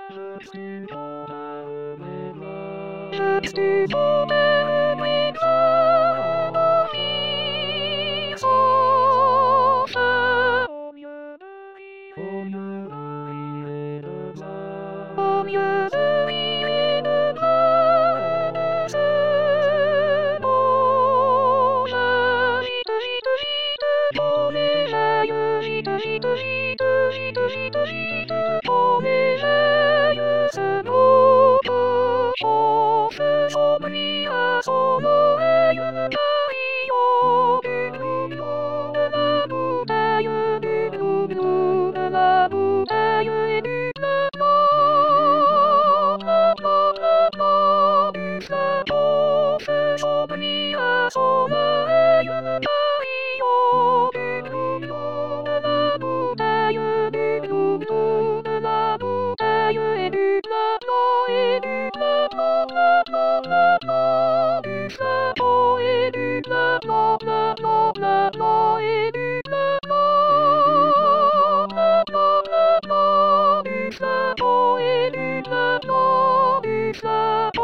Je suis condamné, je suis condamné, au lieu de rire, au lieu de rire et de pleurer, au lieu de rire et de pleurer, ce beau jeu, gîte, pour les aïeux, gîte, pour les aïeux, ce beau chauffe son bruit à son oreille, carillon du bouillon de la bouteille, du doublou de la bouteille et du flottement du flacon, fait son bruit à son oreille, carillon du bouillon de la bouteille, du doublou de la bouteille et du flottement du flacon et du flottement et du flottement du flacon et du flottement du flacon.